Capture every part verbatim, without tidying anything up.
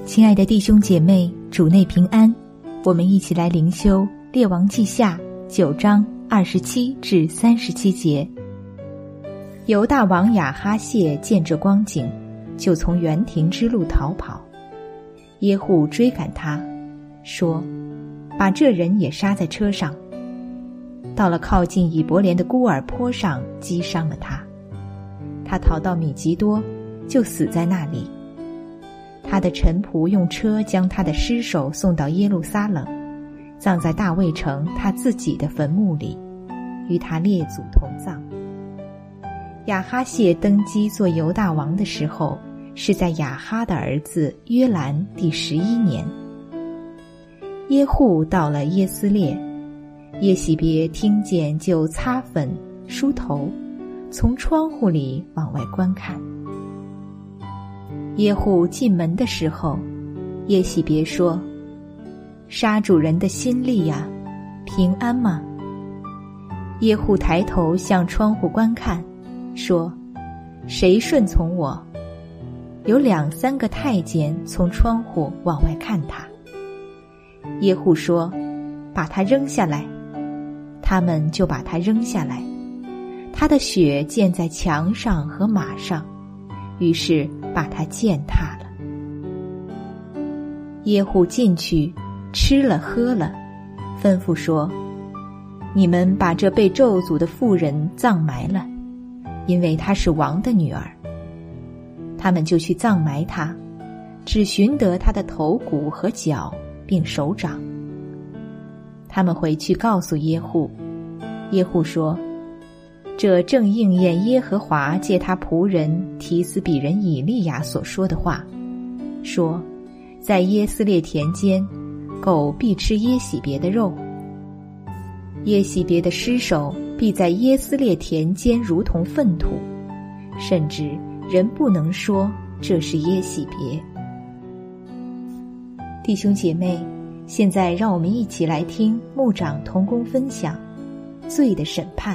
亲爱的弟兄姐妹，主内平安，我们一起来灵修列王记下九章二十七至三十七节。犹大王亚哈谢见这光景，就从园亭之路逃跑。耶户追赶他，说：把这人也杀在车上。到了靠近以伯莲的孤儿坡上，击伤了他。他逃到米吉多，就死在那里。他的臣仆用车将他的尸首送到耶路撒冷，葬在大卫城他自己的坟墓里，与他列祖同葬。亚哈谢登基做犹大王的时候，是在亚哈的儿子约兰第十一年。耶户到了耶斯列，耶洗别听见，就擦粉梳头，从窗户里往外观看。耶户进门的时候，耶洗别说：杀主人的心力呀，平安吗？耶户抬头向窗户观看，说：谁顺从我？有两三个太监从窗户往外看他。耶户说：把他扔下来。他们就把他扔下来，他的血溅在墙上和马上，于是把他践踏了。耶户进去吃了喝了，吩咐说：你们把这被咒诅的妇人葬埋了，因为她是王的女儿。他们就去葬埋她，只寻得她的头骨和脚并手掌。他们回去告诉耶户，耶户说：这正应验耶和华借他仆人提斯比人以利亚所说的话，说：在耶斯列田间，狗必吃耶洗别的肉，耶洗别的尸首必在耶斯列田间如同粪土，甚至人不能说这是耶洗别。弟兄姐妹，现在让我们一起来听牧长同工分享罪的审判。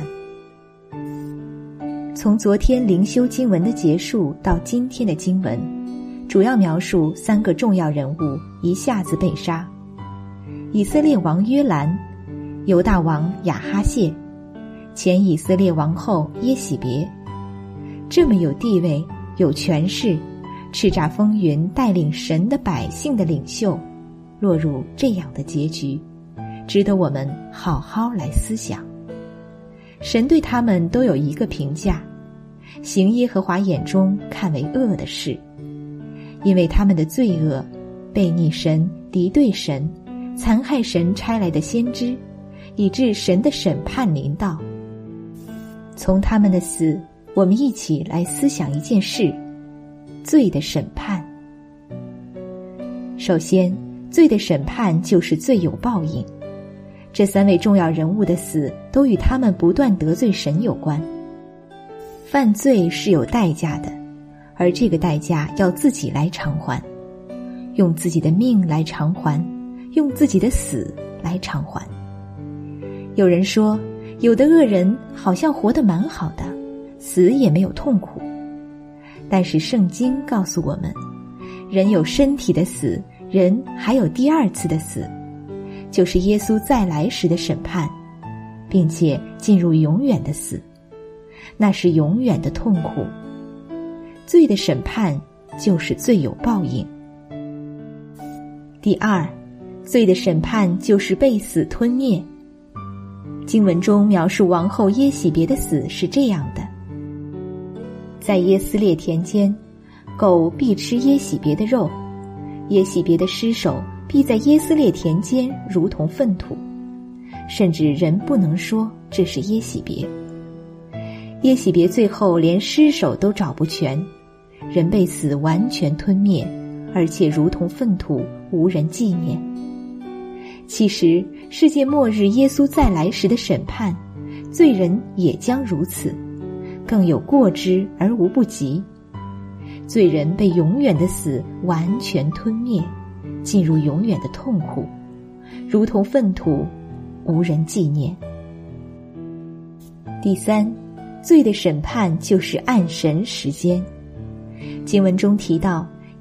从昨天灵修经文的结束到今天的经文，主要描述三个重要人物一下子被杀：以色列王约兰、犹大王亚哈谢、前以色列王后耶洗别。这么有地位、有权势、叱咤风云、带领神的百姓的领袖，落入这样的结局，值得我们好好来思想。神对他们都有一个评价：行耶和华眼中看为恶的事，因为他们的罪恶，悖逆神、敌对神，残害神差来的先知，以致神的审判临到。从他们的死，我们一起来思想一件事：罪的审判。首先，罪的审判就是罪有报应。这三位重要人物的死都与他们不断得罪神有关。犯罪是有代价的，而这个代价要自己来偿还，用自己的命来偿还，用自己的死来偿还。有人说，有的恶人好像活得蛮好的，死也没有痛苦。但是圣经告诉我们，人有身体的死，人还有第二次的死，就是耶稣再来时的审判，并且进入永远的死，那是永远的痛苦。罪的审判就是罪有报应。第二，罪的审判就是被死吞灭。经文中描述王后耶洗别的死是这样的：在耶斯列田间，狗必吃耶洗别的肉，耶洗别的尸首必在耶斯列田间如同粪土，甚至人不能说这是耶洗别。耶洗别最后连尸首都找不全，人被死完全吞灭，而且如同粪土，无人纪念。其实世界末日耶稣再来时的审判，罪人也将如此，更有过之而无不及。罪人被永远的死完全吞灭，进入永远的痛苦，如同粪土，无人纪念。第三，罪的审判就是按神时间。经文中提到，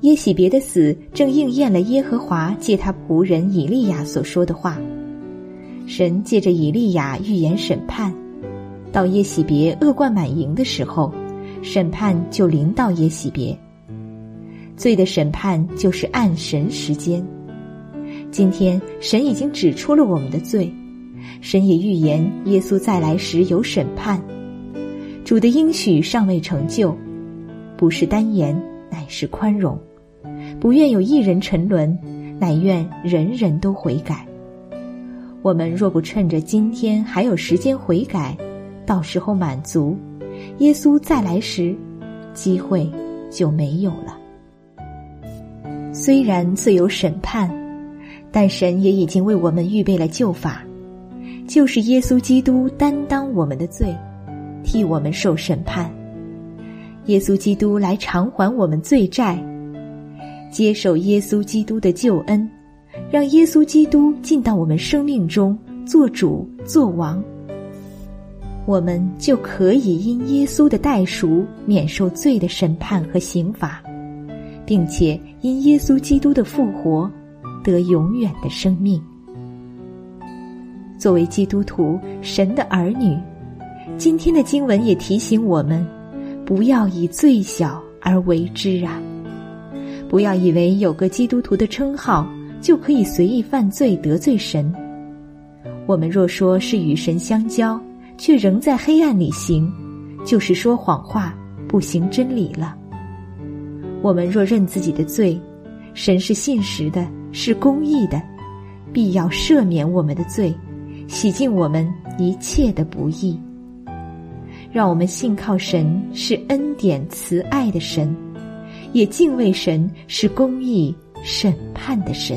耶洗别的死正应验了耶和华借他仆人以利亚所说的话。神借着以利亚预言审判，到耶洗别恶贯满盈的时候，审判就临到耶洗别。罪的审判就是按神时间。今天神已经指出了我们的罪，神也预言耶稣再来时有审判。主的应许尚未成就，不是单言，乃是宽容，不愿有一人沉沦，乃愿人人都悔改。我们若不趁着今天还有时间悔改，到时候满足，耶稣再来时，机会就没有了。虽然罪有审判，但神也已经为我们预备了救法，就是耶稣基督担当我们的罪，替我们受审判。耶稣基督来偿还我们罪债，接受耶稣基督的救恩，让耶稣基督进到我们生命中，做主做王，我们就可以因耶稣的代赎免受罪的审判和刑罚，并且因耶稣基督的复活得永远的生命。作为基督徒，神的儿女，今天的经文也提醒我们，不要以罪小而为之啊！不要以为有个基督徒的称号就可以随意犯罪得罪神。我们若说是与神相交，却仍在黑暗里行，就是说谎话，不行真理了。我们若认自己的罪，神是信实的，是公义的，必要赦免我们的罪，洗净我们一切的不义。让我们信靠神是恩典慈爱的神，也敬畏神是公义审判的神。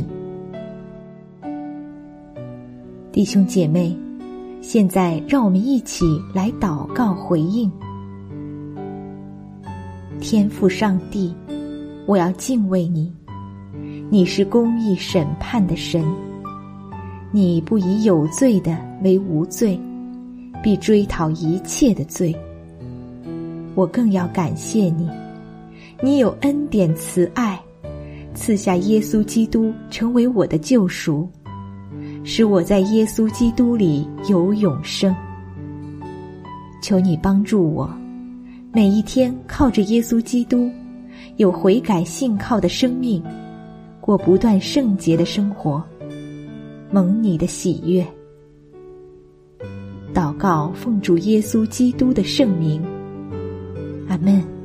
弟兄姐妹，现在让我们一起来祷告回应。天父上帝，我要敬畏你，你是公义审判的神，你不以有罪的为无罪，必追讨一切的罪。我更要感谢你，你有恩典慈爱，赐下耶稣基督成为我的救赎，使我在耶稣基督里有永生。求你帮助我，每一天靠着耶稣基督，有悔改信靠的生命，过不断圣洁的生活，蒙你的喜悦。祷告奉主耶稣基督的圣名，阿们。